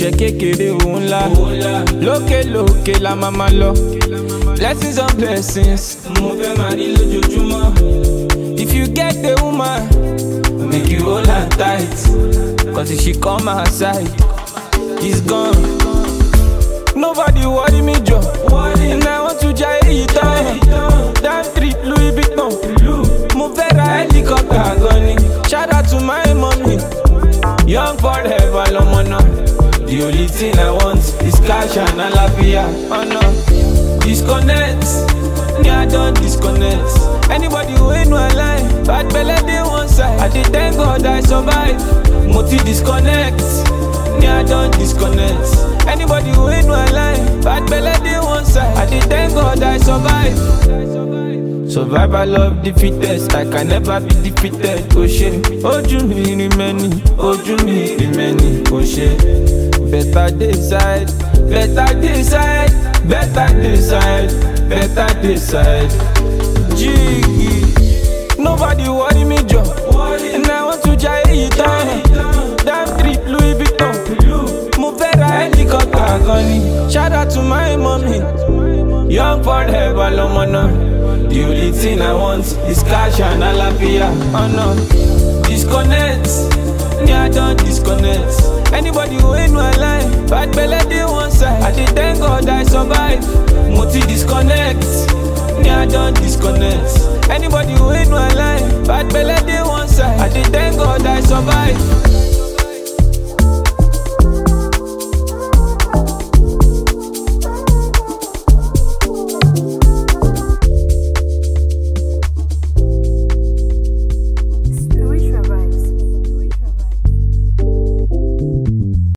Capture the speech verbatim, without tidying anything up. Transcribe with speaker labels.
Speaker 1: ẹ̀ṣẹ̀ kékeré òun ńlá lókè lókè la máa ma lọ blessings on blessings mo fẹ́ máa rí lójoojúmọ́. If you get the woman make you hold her tight, cause if she come outside she's gone. Nobody worry me jọ and I want to jai it down. Damn trip Louis Vuitton mo fẹ́ ra helicopter gan ni. Shout out to my mommy, young forever lọmọ náà. The only thing I want is cash and àlàáfíà. Oh no, disconnect, me I don't disconnect. Anybody who ain't no line, bad belle dey one side. I dey thank God I survive. Mo ti disconnect, me I don't disconnect. Anybody who ain't no line, bad belle dey one side. I dey thank God I survive. Survival of the fittest, I can never be defeated. Oh shit, ojú mi rí many, ojú mi rí many. Oh shit, better decide, better decide, better decide, better decide. Jiggy, nobody worry me jọ, and I want to jai it down. Damn trip Louis Vuitton, mo fẹ́ ra helicopter gan ni. Shout out to my mommy, young forever lọmọ náà. The only thing I want is cash and àlàáfíà. Oh no, disconnect, me I don't disconnect. Anybody who ain't no line, bad belle dey one side. I dey thank God I survive. Mo ti disconnect, me I don't disconnect. Anybody who ain't no line, bad belle dey one side. I dey thank God I survive.